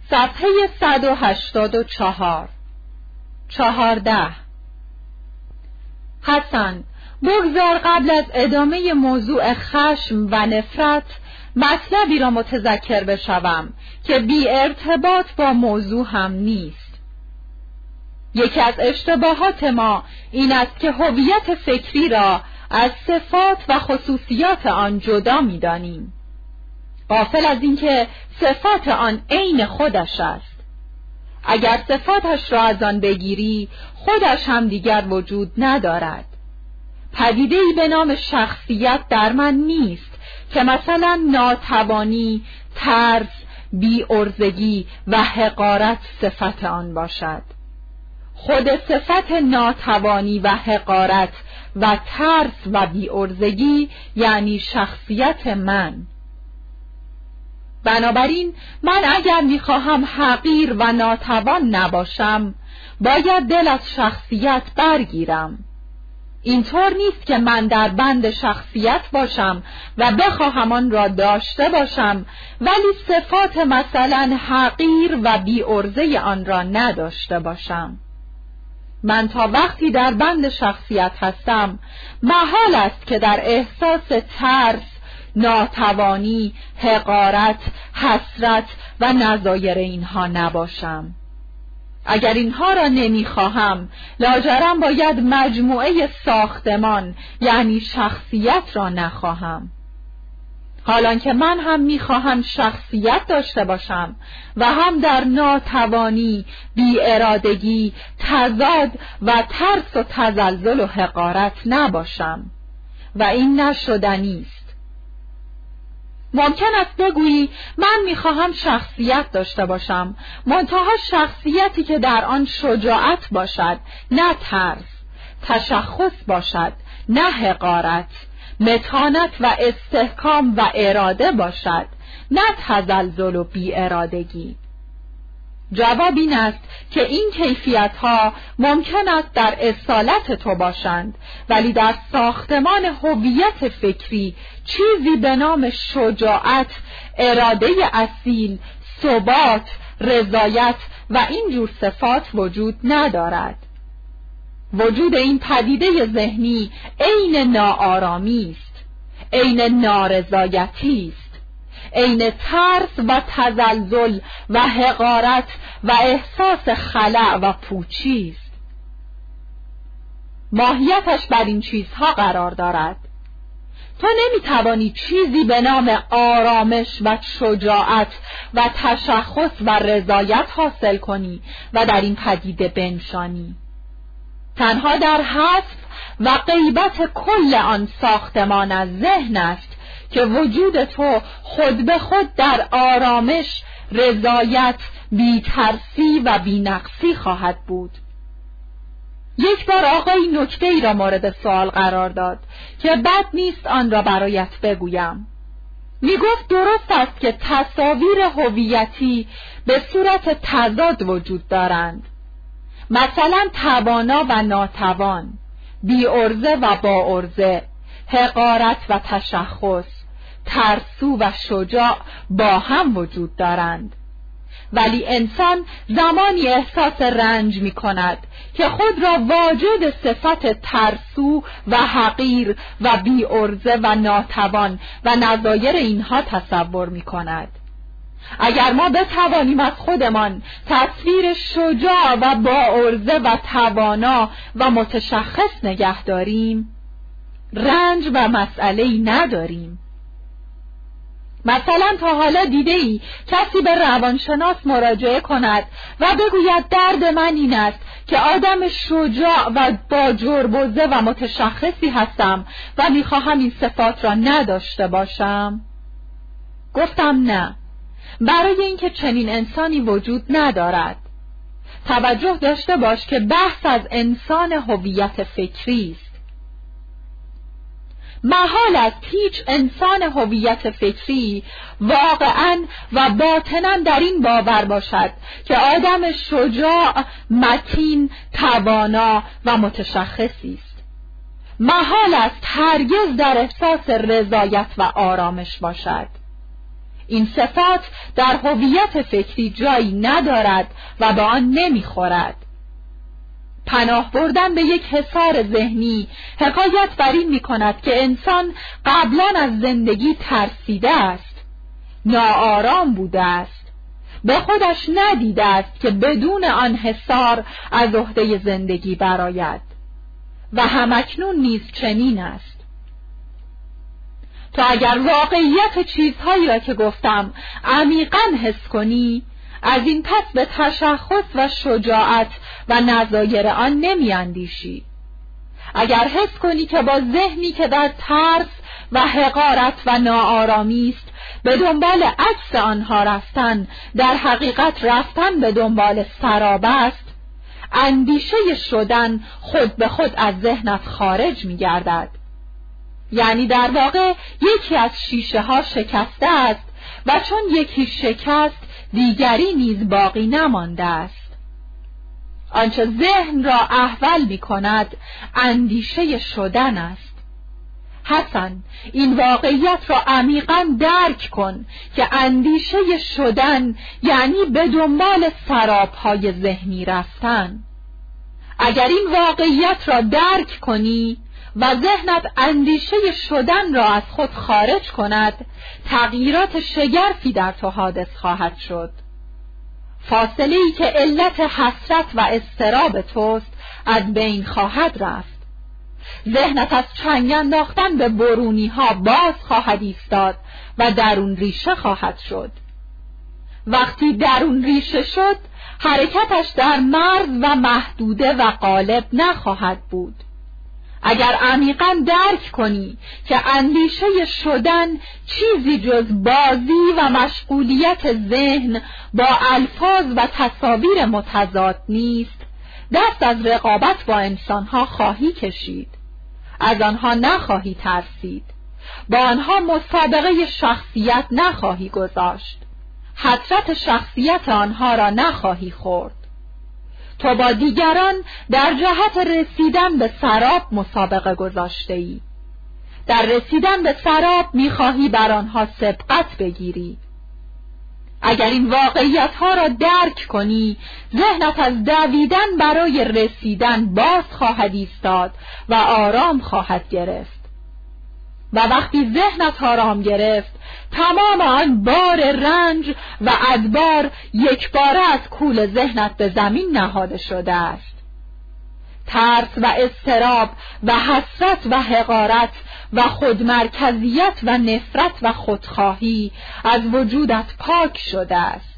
صفحه 184. 14. حسن، بگذار قبل از ادامه موضوع خشم و نفرت مطلبی را متذکر بشوم که بی ارتباط با موضوع هم نیست. یکی از اشتباهات ما این است که هویت فکری را از صفات و خصوصیات آن جدا می‌دانیم، غافل از اینکه صفات آن عین خودش است. اگر صفاتش را از آن بگیری، خودش هم دیگر وجود ندارد. پدیده‌ای به نام شخصیت در من نیست که مثلا ناتوانی، ترس، بی‌عرضگی و حقارت صفت آن باشد. خود صفت ناتوانی و حقارت و ترس و بی‌عرضگی یعنی شخصیت من. بنابراین من اگر می‌خواهم حقیر و ناتوان نباشم، باید دل از شخصیت برگیرم. اینطور نیست که من در بند شخصیت باشم و بخواهم آن را داشته باشم ولی صفات مثلا حقیر و بی‌عرضه آن را نداشته باشم. من تا وقتی در بند شخصیت هستم، محال است که در احساس ترس، ناتوانی، حقارت، حسرت و نظایر اینها نباشم. اگر اینها را نمیخواهم، لاجرم باید مجموعه ساختمان یعنی شخصیت را نخواهم. حالان که من هم میخواهم شخصیت داشته باشم و هم در ناتوانی، بی‌ارادگی، تضاد و ترس و تزلزل و حقارت نباشم و این نشدنی است. ممکن است بگویی من میخواهم شخصیت داشته باشم، منتها شخصیتی که در آن شجاعت باشد، نه ترس، تشخص باشد، نه حقارت، متانت و استحکام و اراده باشد، نه تزلزل و بی‌ارادگی. جواب این است که این کیفیت‌ها ممکن است در اصالت تو باشند، ولی در ساختمان هویت فکری چیزی به نام شجاعت، اراده اصیل، ثبات، رضایت و این جور صفات وجود ندارد. وجود این پدیده ذهنی عین ناآرامی است، عین نارضایتی است، عین ترس و تزلزل و حقارت و احساس خلأ و پوچی است. ماهیتش بر این چیزها قرار دارد. تو نمیتوانی چیزی به نام آرامش و شجاعت و تشخص و رضایت حاصل کنی و در این پدیده بنشانی. تنها در حذف و غیبت کل آن ساختمان از ذهن است که وجود تو خود به خود در آرامش، رضایت، بی‌ترسی و بی‌نقصی خواهد بود. یک بار آقای نکته‌ای را مورد سوال قرار داد که بد نیست آن را برایت بگویم. می گفت درست است که تصاویر هویتی به صورت تضاد وجود دارند، مثلا توانا و ناتوان، بی‌عرضه و باعرضه، حقارت و تشخص، ترسو و شجاع با هم وجود دارند. ولی انسان زمانی احساس رنج می کند که خود را واجد صفت ترسو و حقیر و بی‌عرضه و ناتوان و نظایر اینها تصور می کند. اگر ما بتوانیم از خودمان تصویر شجاع و باعرضه و توانا و متشخص نگه داریم، رنج و مسئله‌ای نداریم. مثلا تا حالا دیده‌ای کسی به روانشناس مراجعه کند و بگوید درد من این است که آدم شجاع و با جربوزه و متشخصی هستم و میخواهم این صفات را نداشته باشم؟ گفتم نه، برای اینکه چنین انسانی وجود ندارد. توجه داشته باش که بحث از انسان هویت فکری است. محال است هیچ انسان هویت فکری واقعاً و باطناً در این باور باشد که آدم شجاع، متین، توانا و متشخصی است. محال است هرگز در احساس رضایت و آرامش باشد. این صفات در هویت فکری جایی ندارد و به آن نمیخورد. پناه بردن به یک حصار ذهنی حکایت بر این می‌کند که انسان قبلا از زندگی ترسیده است، ناآرام بوده است، به خودش ندیده است که بدون آن حصار از عهده زندگی برآید و همکنون نیز چنین است. تو اگر واقعیت چیزهایی را که گفتم عمیقاً حس کنی، از این پس به تشخص و شجاعت و نظایر آن نمی اندیشی. اگر حس کنی که با ذهنی که در ترس و حقارت و ناآرامی است به دنبال عکس آنها رفتن در حقیقت رفتن به دنبال سراب است، اندیشه شدن خود به خود از ذهنت خارج می گردد. یعنی در واقع یکی از شیشه ها شکسته است و چون یکی شکست دیگری نیز باقی نمانده است. آنچه ذهن را احول می کند اندیشه شدن است. حسن، این واقعیت را عمیقاً درک کن که اندیشه شدن یعنی به دنبال سراب‌های ذهنی رفتن. اگر این واقعیت را درک کنی و ذهنت اندیشه شدن را از خود خارج کند، تغییرات شگرفی در تو حادث خواهد شد. فاصله‌ای که علت حسرت و اضطراب توست از بین خواهد رفت. ذهنت از چنگ انداختن به برونی ها باز خواهد ایستاد و درون ریشه خواهد شد. وقتی درون ریشه شد، حرکتش در مرز و محدوده و قالب نخواهد بود. اگر عمیقاً درک کنی که اندیشه شدن چیزی جز بازی و مشغولیت ذهن با الفاظ و تصاویر متضاد نیست، دست از رقابت با انسانها خواهی کشید، از آنها نخواهی ترسید، با آنها مسابقه شخصیت نخواهی گذاشت، حسرت شخصیت آنها را نخواهی خورد. تو با دیگران در جهت رسیدن به سراب مسابقه گذاشته‌ای. در رسیدن به سراب می‌خواهی بر آنها سبقت بگیری. اگر این واقعیت‌ها را درک کنی، ذهنت از دویدن برای رسیدن باز خواهد ایستاد و آرام خواهد گرفت. و وقتی ذهنت آرام گرفت، تمام آن بار رنج و ادبار یک باره از کول ذهنت به زمین نهاده شده است. ترس و اضطراب و حسرت و حقارت و خودمرکزیت و نفرت و خودخواهی از وجودت پاک شده است.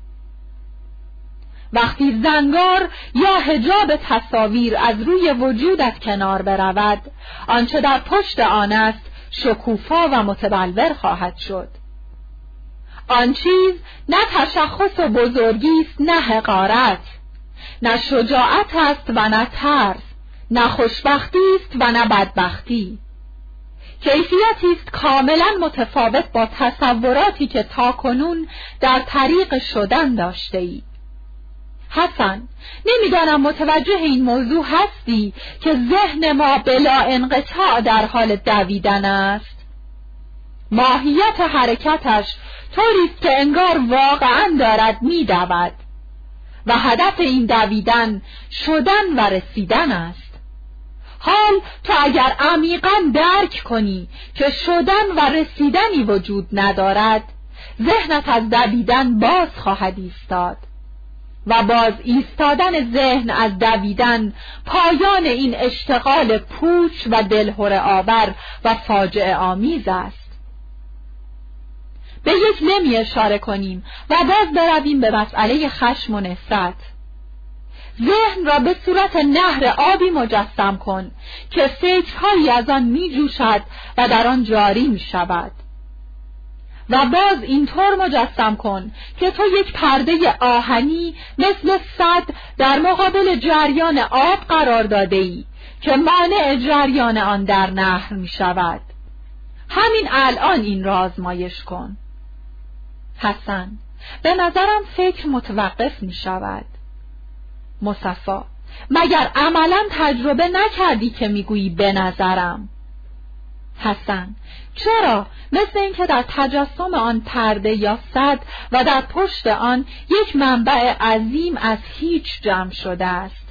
وقتی زنگار یا حجاب تصاویر از روی وجودت کنار برود، آنچه در پشت آن است شکوفا و متبلور خواهد شد. آن چیز نه تشخص و بزرگی است، نه حقارت، نه شجاعت است و نه ترس، نه خوشبختی است و نه بدبختی. کیفیتی است کاملا متفاوت با تصوراتی که تاکنون در طریق شدن داشته ای. حسن، نمیدانم متوجه این موضوع هستی که ذهن ما بلا انقطاع در حال دویدن است؟ ماهیت حرکتش طوری است که انگار واقعا دارد میدود و هدف این دویدن شدن و رسیدن است. حال تو اگر عمیقاً درک کنی که شدن و رسیدنی وجود ندارد، ذهنت از دویدن باز خواهد ایستاد و باز ایستادن ذهن از دویدن پایان این اشتغال پوچ و دلهره آور و فاجعه آمیز است. به یک لمی اشاره کنیم و باز برویم به مسئله خشم و نفرت. ذهن را به صورت نهر آبی مجسم کن که فکرهایی از آن می جوشد و در آن جاری می شود. و باز اینطور مجسم کن که تو یک پرده آهنی مثل سد در مقابل جریان آب قرار داده ای که مانع جریان آن در نهر می شود. همین الان این را آزمایش کن. حسن، به نظرم فکر متوقف می شود. مصفا، مگر عملا تجربه نکردی که میگویی به نظرم؟ حسن: چرا؟ مثل اینکه در تجسم آن پرده یا سد و در پشت آن یک منبع عظیم از هیچ جمع شده است.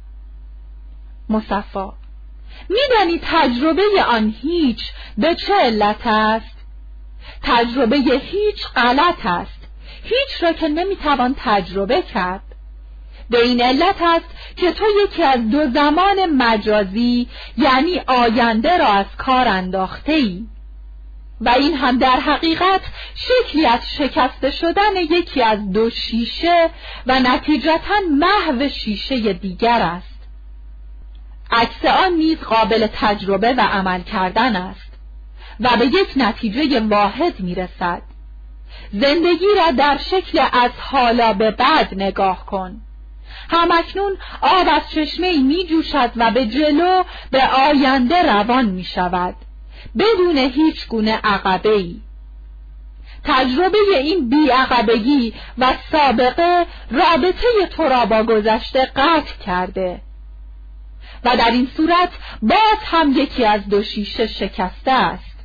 مصفا: میدانی تجربه آن هیچ به چه علت است؟ تجربه هیچ غلط است. هیچ را که نمیتوان تجربه کرد. به این علت است که تو یکی از دو زمان مجازی یعنی آینده را از کار انداخته ای و این هم در حقیقت شکلی از شکسته شدن یکی از دو شیشه و نتیجتاً محو شیشه دیگر است. عکس آن نیز قابل تجربه و عمل کردن است و به یک نتیجه واحد میرسد. زندگی را در شکل از حالا به بعد نگاه کن. همکنون آب از چشمه‌ای می جوشد و به جلو به آینده روان می شود بدون هیچ گونه عقبه‌ای. تجربه این بی عقبگی و سابقه رابطه تو را با گذشته قطع کرده و در این صورت باز هم یکی از دو شیشه شکسته است.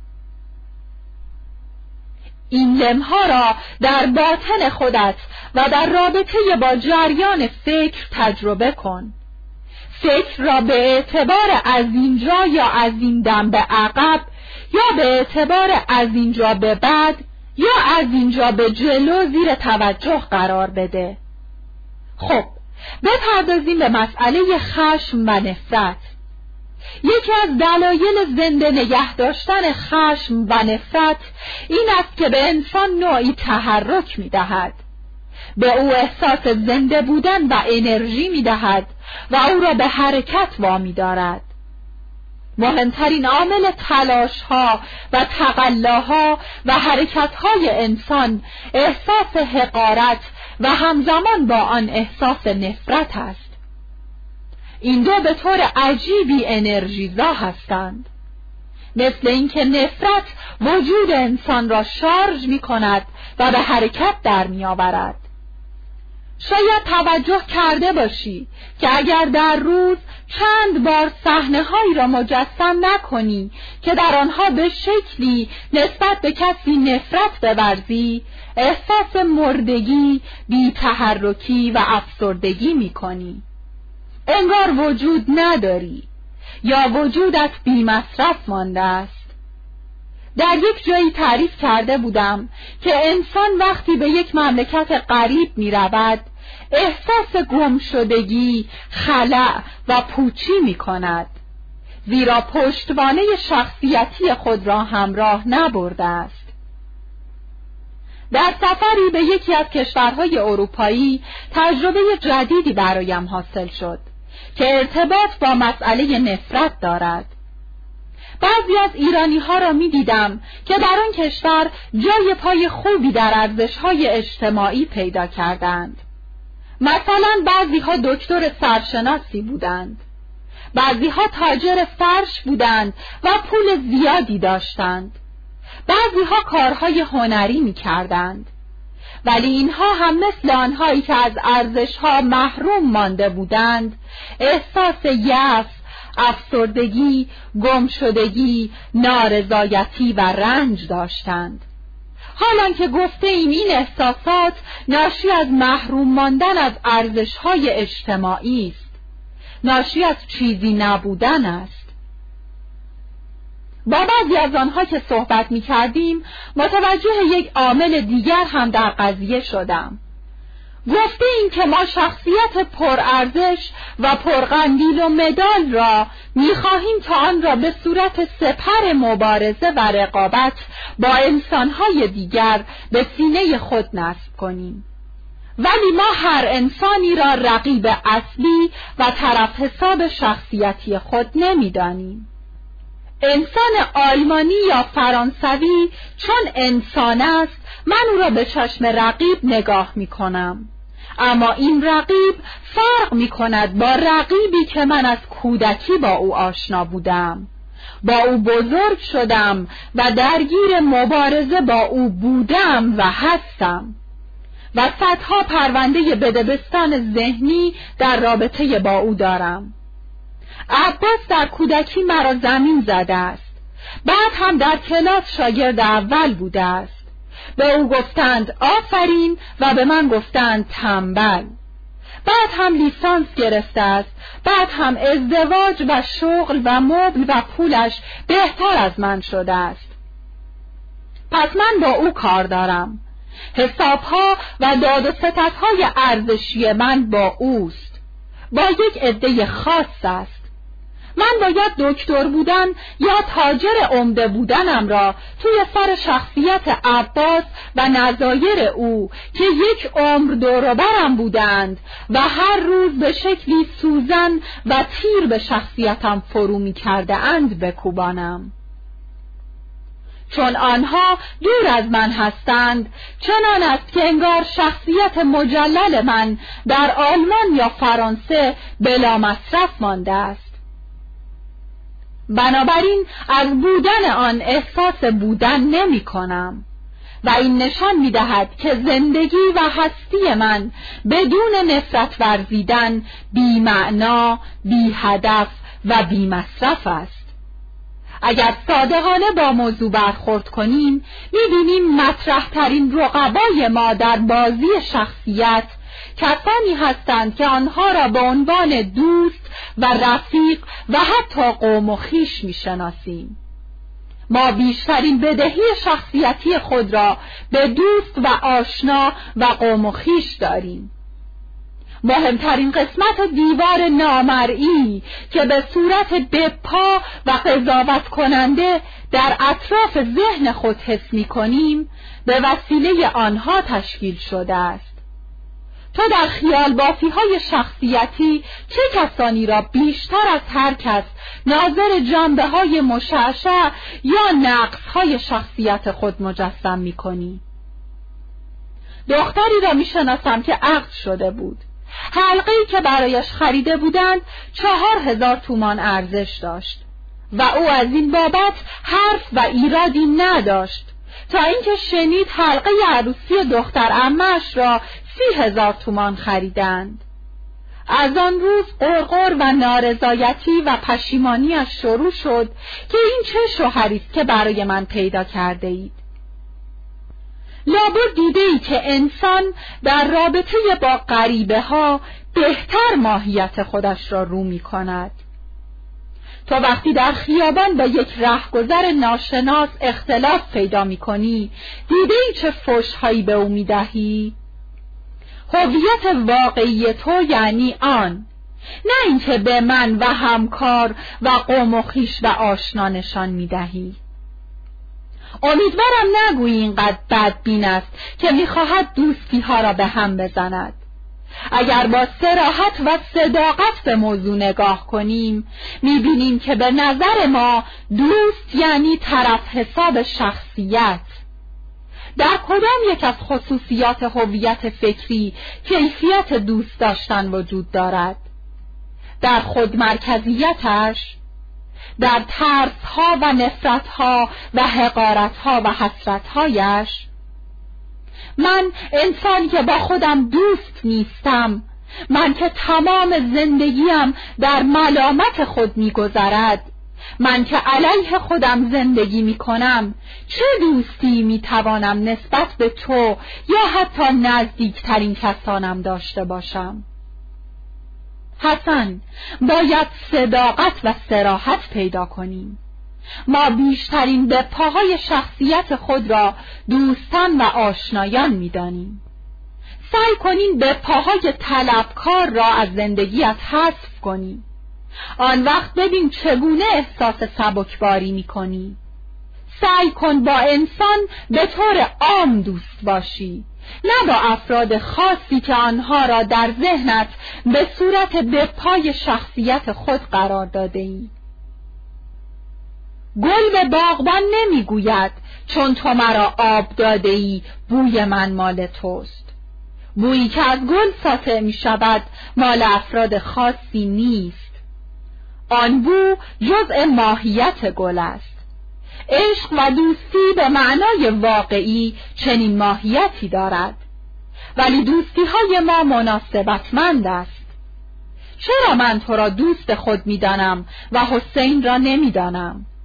این لمحا را در باطن خودت و در رابطه با جریان فکر تجربه کن. فکر را به اعتبار از اینجا یا از این دم به عقب یا به اعتبار از اینجا به بعد یا از اینجا به جلو زیر توجه قرار بده. خب بپردازیم به مسئله خشم و نفرت. یکی از دلایل زنده نگه داشتن خشم و نفرت این است که به انسان نوعی تحرک می دهد. به او احساس زنده بودن و انرژی می دهد و او را به حرکت وامی دارد. مهمترین عامل تلاش ها و تقلاها و حرکت های انسان احساس حقارت و همزمان با آن احساس نفرت است. این دو به طور عجیبی انرژیزا هستند. مثل اینکه نفرت وجود انسان را شارژ می کند و به حرکت در می آورد. شاید توجه کرده باشی که اگر در روز چند بار صحنه‌هایی را مجسم نکنی که در آنها به شکلی نسبت به کسی نفرت بورزی، احساس مردگی، بی‌تحرکی و افسردگی می کنی. انگار وجود نداری یا وجودت بی‌مصرف مانده است. در یک جایی تعریف کرده بودم که انسان وقتی به یک مملکت غریب می رود احساس گمشدگی، خلأ و پوچی می کند، زیرا پشتوانه شخصیتی خود را همراه نبرده است. در سفری به یکی از کشورهای اروپایی تجربه جدیدی برایم حاصل شد که ارتباط با مسئله نفرت دارد. بعضی از ایرانی ها را می دیدم که در آن کشور جای پای خوبی در ارزش‌های اجتماعی پیدا کردند. مثلا بعضی ها دکتر سرشناسی بودند، بعضی ها تاجر فرش بودند و پول زیادی داشتند، بعضی ها کارهای هنری می کردند. ولی اینها هم مثل آنهایی که از ارزش‌ها محروم مانده بودند احساس یأس، افسردگی، گمشدگی، نارضایتی و رنج داشتند. حالان که گفته این احساسات ناشی از محروم ماندن از ارزش‌های اجتماعی است، ناشی از چیزی نبودن است. با بعضی از آنها که صحبت می کردیم متوجه یک عامل دیگر هم در قضیه شدم. گفته این که ما شخصیت پرارزش و پرقندیل و مدال را می‌خواهیم تا آن را به صورت سپر مبارزه و رقابت با انسان‌های دیگر به سینه خود نصب کنیم. ولی ما هر انسانی را رقیب اصلی و طرف حساب شخصیتی خود نمی‌دانیم. انسان آلمانی یا فرانسوی چون انسان است من او را به چشم رقیب نگاه می‌کنم، اما این رقیب فرق می‌کند با رقیبی که من از کودکی با او آشنا بودم، با او بزرگ شدم و درگیر مبارزه با او بودم و هستم و صدها پرونده بدبستان ذهنی در رابطه با او دارم. عباس در کودکی مرا زمین زده است بعد هم در کلاس شاگرد اول بوده است. به او گفتند آفرین و به من گفتند تنبل. بعد هم لیسانس گرفته است. بعد هم ازدواج و شغل و مبل و پولش بهتر از من شده است. پس من با او کار دارم. حسابها و داد و ستدهای ارزشی من با اوست، با یک عده خاص است. من باید دکتر بودن یا تاجر عمده بودنم را توی سر شخصیت عباس و نظایر او که یک عمر دور و برم بودند و هر روز به شکلی سوزن و تیر به شخصیتم فرو می کرده اند بکوبانم. چون آنها دور از من هستند، چنان است که انگار شخصیت مجلل من در آلمان یا فرانسه بلا مصرف مانده است. بنابراین از بودن آن احساس بودن نمی کنم و این نشان می دهد که زندگی و هستی من بدون نفرت ورزیدن بی معنا، بی هدف و بی مصرف است. اگر صادقانه با موضوع برخورد کنیم، می‌بینیم مطرح ترین رقبای ما در بازی شخصیت کسانی هستند که آنها را به عنوان دوست و رفیق و حتی قوم و خویش می‌شناسیم. ما بیشترین بدهی شخصیتی خود را به دوست و آشنا و قوم و خویش داریم. مهمترین قسمت دیوار نامرئی که به صورت بپا و قضاوت کننده در اطراف ذهن خود حس می‌کنیم به وسیله آنها تشکیل شده است. تو در خیال بافی‌های شخصیتی چه کسانی را بیشتر از هر کس ناظر جنبه‌های مشعشع یا نقص‌های شخصیت خود مجسم می‌کنی؟ دختری را می‌شناسم که عقد شده بود. حلقه‌ای که برایش خریده بودند 4000 تومان ارزش داشت و او از این بابت حرف و ایرادی نداشت تا اینکه شنید حلقه عروسی دختر عمه‌اش را 30,000 تومان خریدند. از آن روز غرغر و نارضایتی و پشیمانیش شروع شد که این چه شوهری است که برای من پیدا کرده اید. لابد دیده‌ای که انسان در رابطه با غریبه ها بهتر ماهیت خودش را رو می کند. تو وقتی در خیابان با یک رهگذر ناشناس اختلاف پیدا می کنی، دیده‌ای چه فحش‌هایی به او می دهی؟ هویت واقعی تو یعنی آن، نه اینکه به من و همکار و قوم و خویش و آشنا نشان می دهی. امیدوارم نگویی اینقدر بدبین است که می‌خواهد دوستی ها را به هم بزند. اگر با صراحت و صداقت به موضوع نگاه کنیم، می‌بینیم که به نظر ما دوست یعنی طرف حساب شخصیت. در کدام یک از خصوصیات هویت فکری کیفیت دوست داشتن وجود دارد؟ در خودمرکزیتش؟ در ترس‌ها و نفرت‌ها و حقارت‌ها و حسرت‌هایش؟ من انسانی که با خودم دوست نیستم، من که تمام زندگیم در ملامت خود می‌گذرد، من که علیه خودم زندگی می‌کنم، چه دوستی می‌توانم نسبت به تو یا حتی نزدیکترین کسانم داشته باشم؟ حسن، باید صداقت و صراحت پیدا کنیم. ما بیشترین به پاهای شخصیت خود را دوستان و آشنایان می‌دانیم. سعی کنین به پاهای طلبکار را از زندگیت حذف کنی. آن وقت ببین چگونه احساس سبکباری می‌کنی. سعی کن با انسان به طور عام دوست باشی، نه با افراد خاصی که آنها را در ذهنت به صورت به پای شخصیت خود قرار داده ای. گل به باغبان نمیگوید چون تو مرا آب داده ای بوی من مال توست. بویی که از گل ساطع می شود مال افراد خاصی نیست. آن بو جزء ماهیت گل است. عشق و دوستی به معنای واقعی چنین ماهیتی دارد، ولی دوستی های ما مناسبتمند است. چرا من تو را دوست خود می دانم و حسین را نمی دانم؟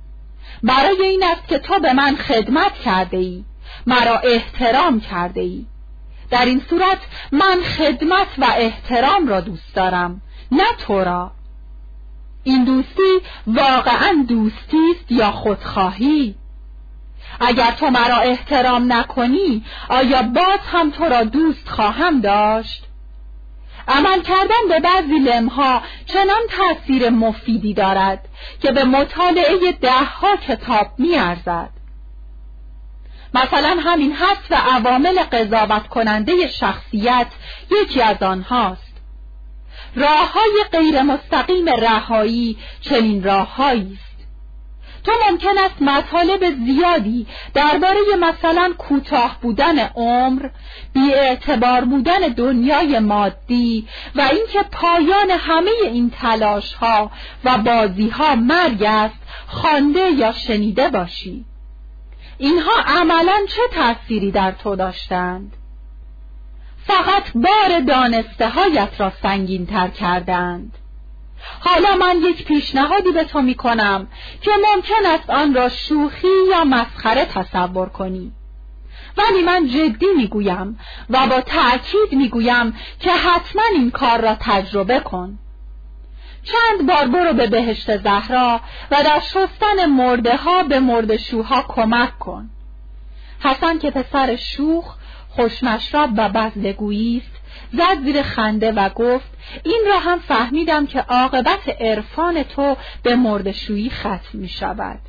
برای این است که تو به من خدمت کرده ای، مرا احترام کرده ای. در این صورت من خدمت و احترام را دوست دارم، نه تو را. این دوستی واقعا دوستی است یا خودخواهی؟ اگر تو مرا احترام نکنی، آیا باز هم تو را دوست خواهم داشت؟ عمل کردن به بعضی لمها چنان تأثیر مفیدی دارد که به مطالعه 10 کتاب می‌ارزد. مثلا همین حذف عوامل قضاوت کننده شخصیت یکی از آنهاست. راه‌های غیر مستقیم رهایی چنین راه‌هایی است. تو ممکن است مطالب زیادی درباره مثلا کوتاه بودن عمر، بی‌اعتبار بودن دنیای مادی و اینکه پایان همه این تلاش‌ها و بازی‌ها مرگ است خوانده یا شنیده باشی. اینها عملاً چه تأثیری در تو داشتند؟ فقط بار دانسته هایت را سنگین تر کردند. حالا من یک پیشنهادی به تو می کنم که ممکن است آن را شوخی یا مسخره تصور کنی، ولی من جدی می گویم و با تأکید می گویم که حتما این کار را تجربه کن. چند بار برو به بهشت زهرا و در شستن مرده ها به مرده‌شوها کمک کن. حسن که پسر شوخ، خوشمشرب و بزدگویی است، زد زیر خنده و گفت این را هم فهمیدم که عاقبت عرفان تو به مرده‌شویی ختم می شود.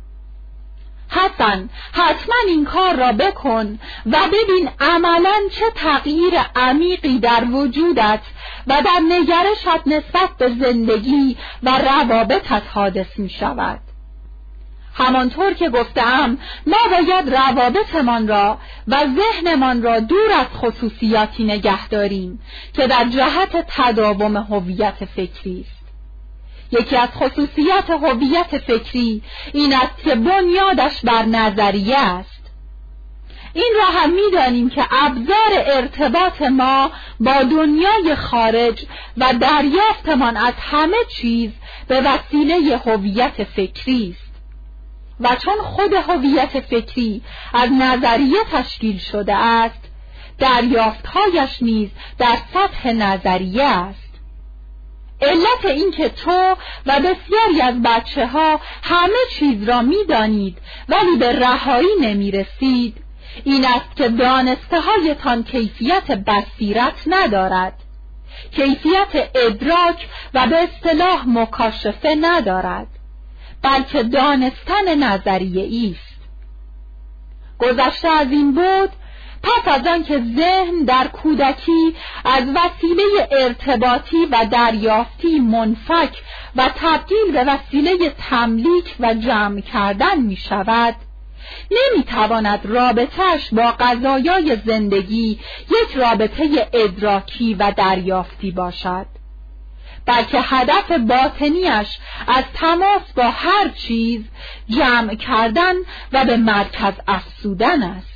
حسن، حتما این کار را بکن و ببین عملاً چه تغییر عمیقی در وجودت و در نگرشت نسبت به زندگی و روابطت حادث می شود. همانطور که گفتم، ما باید روابطمان را و ذهنمان را دور از خصوصیاتی نگه داریم که در جهت تداوم هویت فکری است. یکی از خصوصیات هویت فکری این است که بنیادش بر نظریه است. این را هم می‌دانیم که ابزار ارتباط ما با دنیای خارج و دریافتمان از همه چیز به وسیله هویت فکری است. و چون خود هویت فکری از نظریه تشکیل شده است، دریافت‌هایش نیز در سطح نظریه است. علت این که تو و بسیاری از بچه‌ها همه چیز را می‌دانید ولی به رهایی نمی‌رسید، این است که دانسته‌هایتان کیفیت بصیرت ندارد، کیفیت ادراک و به اصطلاح مکاشفه ندارد، بلکه دانستن نظریه‌ای است. گذشته از این بود، پس از آن که ذهن در کودکی از وسیله ارتباطی و دریافتی منفک و تبدیل به وسیله تملیک و جمع کردن می شود، نمی تواند رابطه‌اش با قضایای زندگی یک رابطه ادراکی و دریافتی باشد، بلکه هدف باطنیش از تماس با هر چیز جمع کردن و به مرکز افزودن است.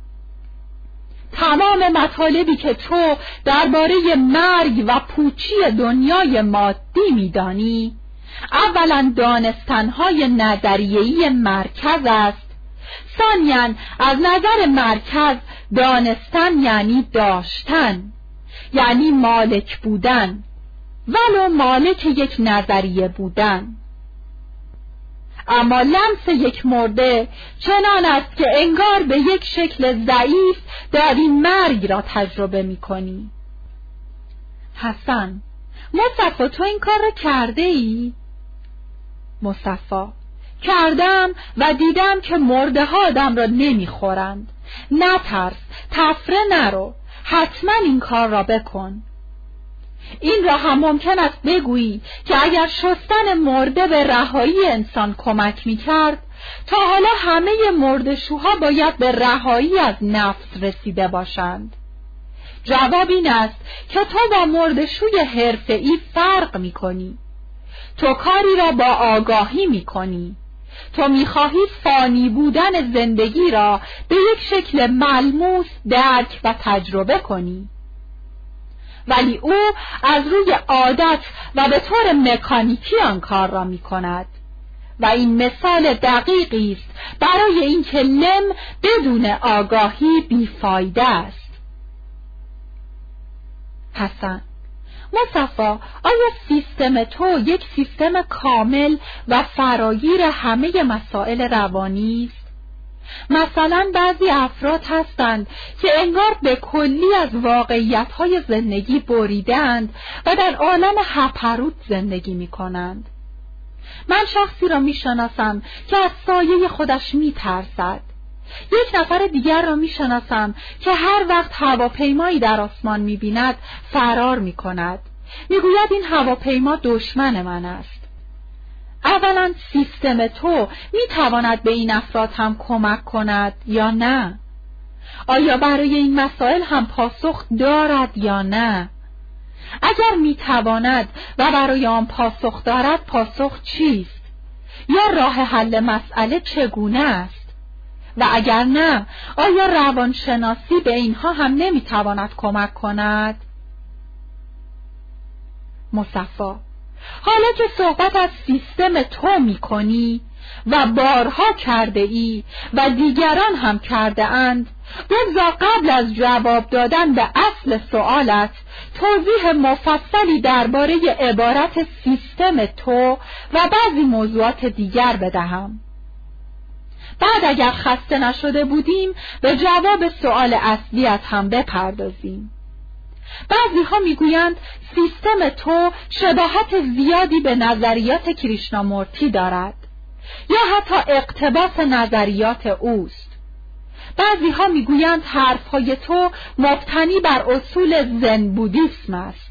تمام مطالبی که تو درباره مرگ و پوچی دنیای مادی می‌دانی، اولاً دانستن‌های نظریه‌ای مرکز است. ثانیاً از نظر مرکز دانستن یعنی داشتن، یعنی مالک بودن، ولو مالک یک نظریه بودن. اما لمس یک مرده چنان است که انگار به یک شکل ضعیف داری مرگ را تجربه می کنی. حسن، مصطفی تو این کار را کرده ای؟ مصطفی: کردم و دیدم که مرده ها آدم را نمی خورند. نترس، تفره نرو، حتما این کار را بکن. این را هم ممکن است بگویی که اگر شستن مرده به رهایی انسان کمک می‌کرد، تا حالا همه مرده‌شوها باید به رهایی از نفس رسیده باشند. جواب این است که تو با مرده‌شوی حرفه‌ای فرق می‌کنی. تو کاری را با آگاهی می‌کنی. تو می‌خواهی فانی بودن زندگی را به یک شکل ملموس درک و تجربه کنی، ولی او از روی عادت و به طور مکانیکی آن کار را می کند و این مثال دقیقی است برای اینکه لم بدون آگاهی بیفایده است. حسن: مصطفی، آیا سیستم تو یک سیستم کامل و فراگیر همه مسائل روانی است؟ مثلا بعضی افراد هستند که انگار به کلی از واقعیت‌های زندگی بریدند و در عالم هپروت زندگی می‌کنند. من شخصی را می‌شناسم که از سایه خودش می‌ترسد. یک نفر دیگر را می‌شناسم که هر وقت هواپیمایی در آسمان می‌بیند فرار می‌کند. می‌گوید این هواپیما دشمن من است. اولا سیستم تو میتواند به این افراد هم کمک کند یا نه؟ آیا برای این مسائل هم پاسخ دارد یا نه؟ اگر میتواند و برای آن پاسخ دارد، پاسخ چیست؟ یا راه حل مسئله چگونه است؟ و اگر نه، آیا روانشناسی به اینها هم نمیتواند کمک کند؟ مصطفی: حالا که صحبت از سیستم تو میکنی و بارها کرده ای و دیگران هم کرده اند، بگذار قبل از جواب دادن به اصل سؤالت توضیح مفصلی درباره عبارت سیستم تو و بعضی موضوعات دیگر بدهم. بعد اگر خسته نشده بودیم به جواب سؤال اصلیت هم بپردازیم. بعضی ها میگویند سیستم تو شباهت زیادی به نظریات کریشنامورتی دارد یا حتی اقتباس نظریات اوست. بعضی ها میگویند حرفهای تو مبتنی بر اصول زن بودیسم است.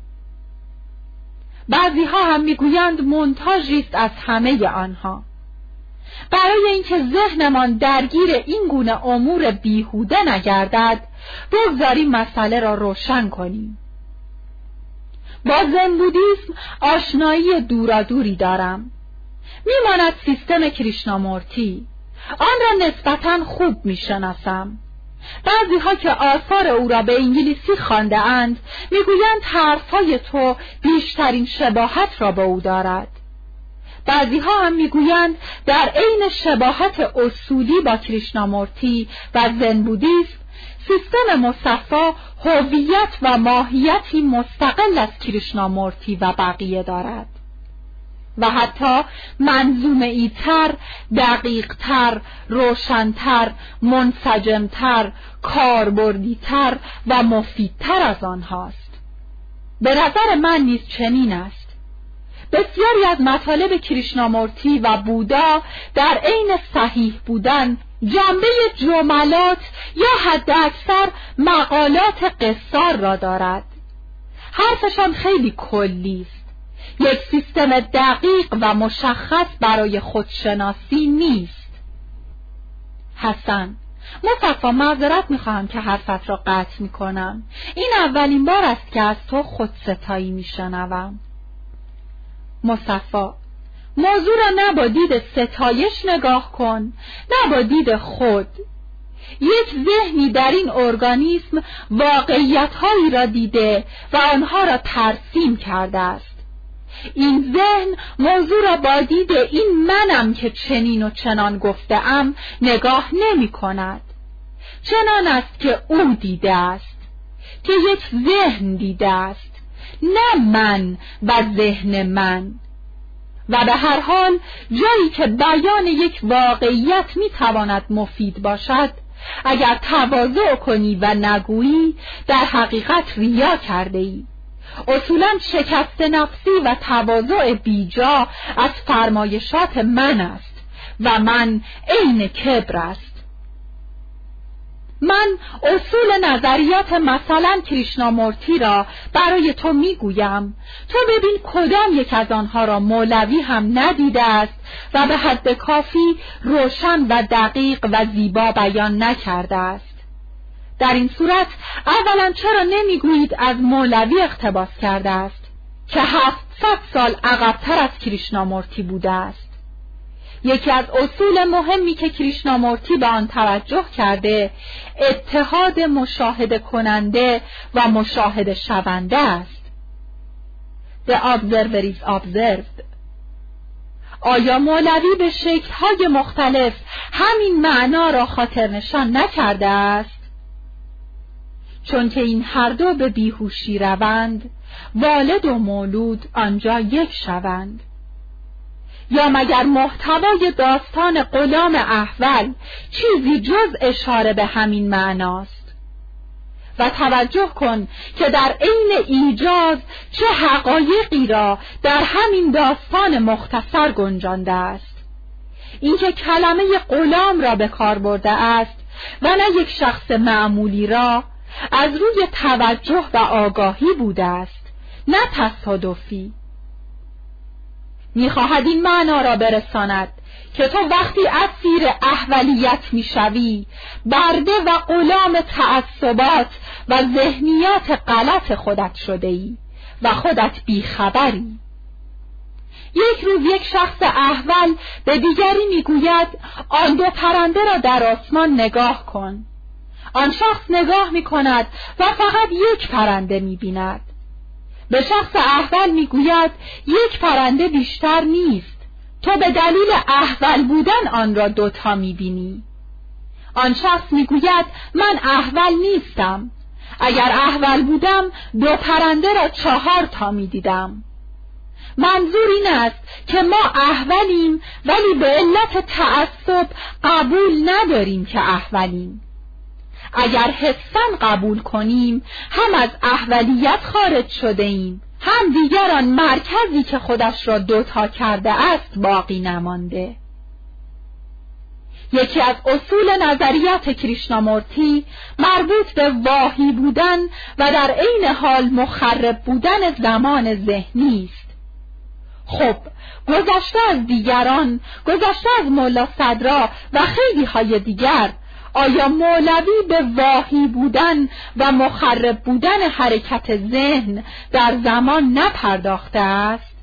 بعضی ها هم میگویند مونتاژی است از همه آنها. برای اینکه ذهنمان درگیر این گونه امور بیهوده نگردد، بگذاریم مسئله را روشن کنیم. با زن بودیسم آشنایی دورادوری دارم. میماند سیستم کریشنامورتی، آن را نسبتاً خوب میشناسم. بعضی ها که آثار او را به انگلیسی خوانده اند میگویند حرفهای تو بیشترین شباهت را به او دارد. بعضی ها هم میگویند در عین شباهت اصولی با کریشنامورتی و زن بودیسم، سیستم مصطفی هویت و ماهیتی مستقل از کریشنامورتی و بقیه دارد و حتی منظومه‌ای تر، دقیق تر، روشن‌تر، منسجم‌تر، کاربردی‌تر و مفیدتر از آنهاست. به نظر من نیز چنین است. بسیاری از مطالب کریشنامورتی و بودا در عین صحیح بودن جنبه جملات یا حداکثر مقالات قصار را دارد. حرفشان خیلی کلی است. یک سیستم دقیق و مشخص برای خودشناسی نیست. حسن: مصطفی، معذرت میخواهم که حرفت را قطع میکنم. این اولین بار است که از تو خودستایی میشنوم. مصطفی: موضوع را نه با دید ستایش نگاه کن، نه با دید خود. یک ذهنی در این ارگانیسم واقعیت‌هایی را دیده و آنها را ترسیم کرده است. این ذهن موضوع را با دید این منم که چنین و چنان گفته‌ام نگاه نمی کند. چنان است که او دیده است، که یک ذهن دیده است، نه من و ذهن من. و به هر حال جایی که بیان یک واقعیت می تواند مفید باشد، اگر تواضع کنی و نگویی، در حقیقت ریا کرده ای. اصولا شکست نفسی و تواضع بیجا از فرمایشات من است و من عین کبر است. من اصول نظریات مثلا کریشنامورتی را برای تو میگویم، تو ببین کدام یک از آنها را مولوی هم ندیده است و به حد کافی روشن و دقیق و زیبا بیان نکرده است. در این صورت اولا چرا نمیگویید از مولوی اقتباس کرده است که 700 سال عقب‌تر از کریشنامورتی بوده است؟ یکی از اصول مهمی که کریشنامورتی به آن توجه کرده، اتحاد مشاهده کننده و مشاهده شونده است. The observer is observed. آیا مولوی به شکل‌های مختلف همین معنا را خاطر نشان نکرده است؟ چون که این هر دو به بیهوشی روند، والد و مولود آنجا یک شوند. یا مگر محتوای داستان غلام احول چیزی جز اشاره به همین معناست؟ و توجه کن که در عین ایجاز چه حقایقی را در همین داستان مختصر گنجانده است. اینکه کلمه غلام را به کار برده است و نه یک شخص معمولی را، از روی توجه و آگاهی بوده است، نه تصادفی. می‌خواهد این معنا را برساند که تو وقتی اسیر احولیت می‌شوی، برده و غلام تعصبات و ذهنیات غلط خودت شده‌ای و خودت بیخبری. یک روز یک شخص احول به دیگری می‌گوید آن دو پرنده را در آسمان نگاه کن. آن شخص نگاه می‌کند و فقط یک پرنده می‌بیند. به شخص احول میگوید یک پرنده بیشتر نیست، تو به دلیل احول بودن آن را دوتا میبینی. آن شخص میگوید من احول نیستم، اگر احول بودم دو پرنده را 4 تا میدیدم. منظور این است که ما احولیم ولی به علت تعصب قبول نداریم که احولیم. اگر حسن قبول کنیم هم از احولیت خارج شده ایم، هم دیگران مرکزی که خودش را دوتا کرده است باقی نمانده. یکی از اصول نظریات کریشنامورتی مربوط به واهی بودن و در عین حال مخرب بودن زمان ذهنی است. خب گذشته از دیگران، گذشته از ملا صدرا و خیلی های دیگر، آیا مولوی به واهی بودن و مخرب بودن حرکت ذهن در زمان نپرداخته است؟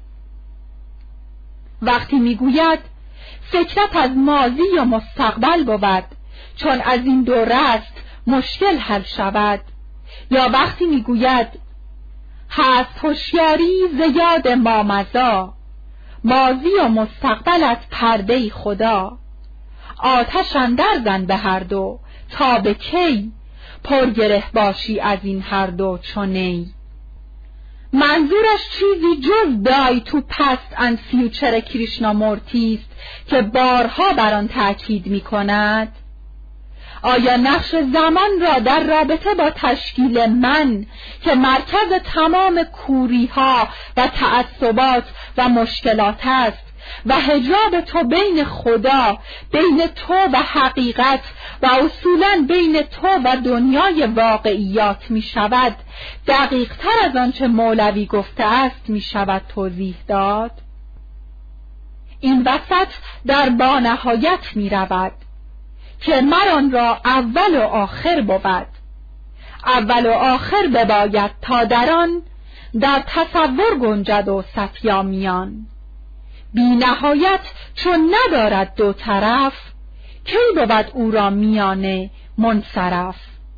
وقتی میگوید فکرت از ماضی و مستقبل بود چون از این دو رست مشکل حل شود، یا وقتی میگوید هست هوشیاری ز یاد مامضی، ماضی و مستقبلت پرده خدا، آتش اندر زن به هر دو تا به کی، پر گره باشی از این هر دو چون نی. منظورش چیزی جز دای تو پست اند فیوچر کریشنامورتی است که بارها بر آن تأکید می کند؟ آیا نقش زمان را در رابطه با تشکیل من که مرکز تمام کوریها و تعصبات و مشکلات است و حجاب تو بین خدا، بین تو و حقیقت و اصولاً بین تو و دنیای واقعیات می شود، دقیق تر از آنچه مولوی گفته است می شود توضیح داد؟ این وسط در بانهایت می رود که من آن را اول و آخر بود. اول و آخر بباید تا در آن در تصور گنجد و صفیا میان. بی نهایت چون ندارد دو طرف، کی بود او را میانه منصرف.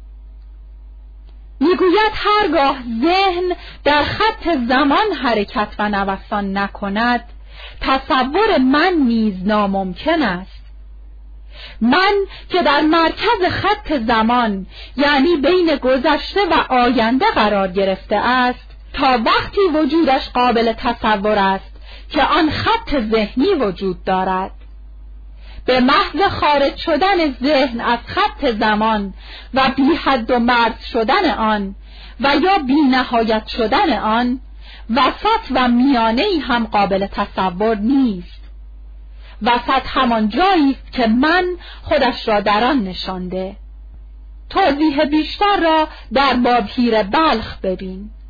میگوید هرگاه ذهن در خط زمان حرکت و نوسان نکند، تصور من نیز ناممکن است. من که در مرکز خط زمان یعنی بین گذشته و آینده قرار گرفته است، تا وقتی وجودش قابل تصور است که آن خط ذهنی وجود دارد. به محض خارج شدن ذهن از خط زمان و بی حد و مرز شدن آن و یا بی نهایت شدن آن، وسط و میانه‌ای هم قابل تصور نیست. وسط همان جایی است که من خودش را در آن نشانده. توضیح بیشتر را در باب پیر بلخ ببین.